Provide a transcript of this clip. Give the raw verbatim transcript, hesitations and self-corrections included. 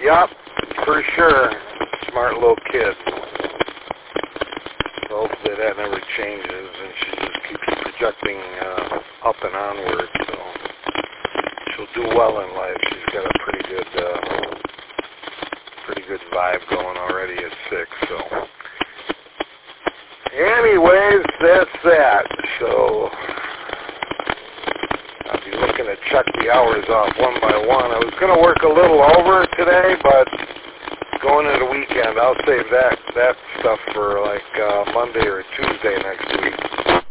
Yup, for sure. Smart little kid. So hopefully that never changes, and she just keeps projecting uh, up and onward. So she'll do well in life. She's got a pretty good, uh, pretty good vibe going already at six. So, anyways, that's that. So I'll be looking to check the hours off one by one. I was going to work a little over today, but going into the weekend, I'll save that that stuff for like uh, Monday or Tuesday next week.